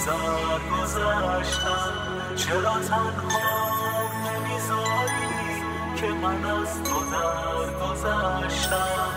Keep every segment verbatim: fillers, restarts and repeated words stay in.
در گذشتم، چرا تنها نمیذاری که من از تو در گذشتم.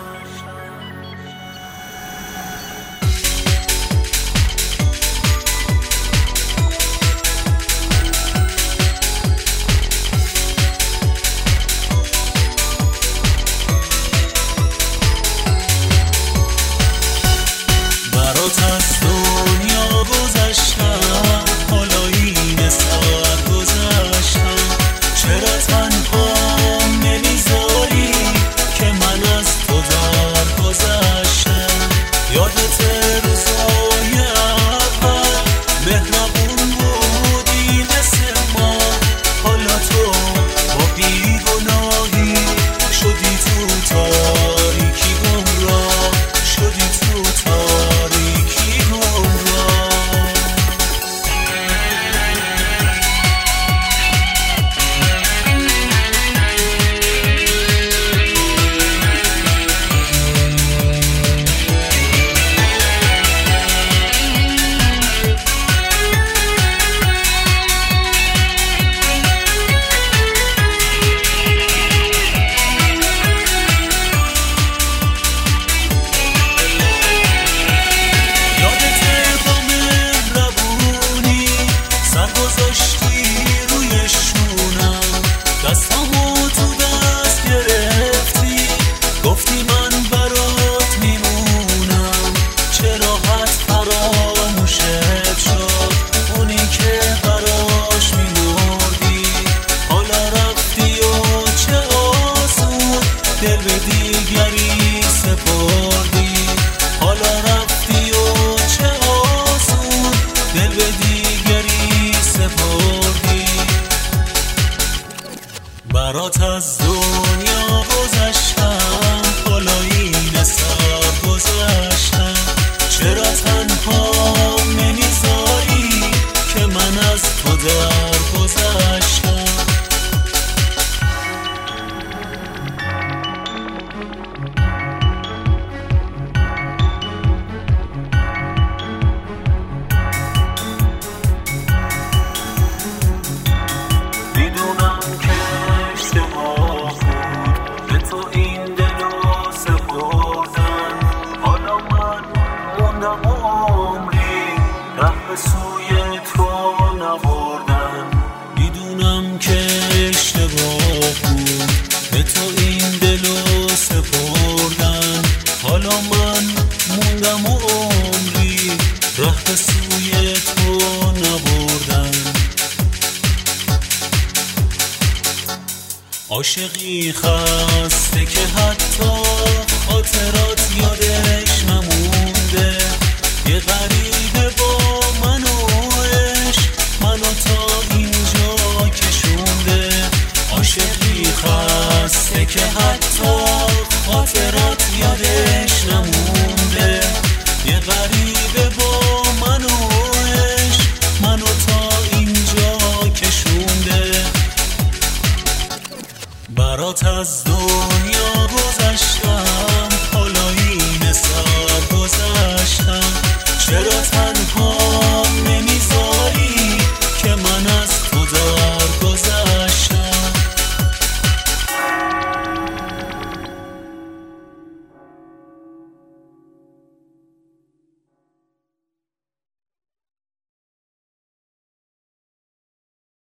برات از دنیا گذشتم، حالا این سر گذشتم، چرا تنها نمیذاری که من از تو در گذشتم. یادت روزای اول مهربون بودی مثل ما، حالا تو با بیگناهی شدی تو تاریکی گمراه، شدی تو تاریکی گمراه. دستامو تو دست گرفتی، گفتی من برات میمونم، چه راحت فراموشت شد اونی که براش میمردی. حالا رفتی و چه آسون دل به دیگری سپردی. حالا رفتی و چه آسون دل به دیگری سپردی. برات از دنیا گذشتم، حالا این سر گذشتم، چرا تنها نمیذاری که من از تو در گذشتم. میدونم که اشتباه بود به تو این دلو سپردن، حالا من موندم و عمری ره به سوی تو نبردم. میدونم که اشتباه بود به تو این دلو سپردن، حالا من موندم و عمری ره به سوی تو نبردم. عاشقی خسته که حتی خاطرات یادش نمونده، یه غریبه با من و عشق منو تا اینجا کشونده. عاشقی خسته که حتی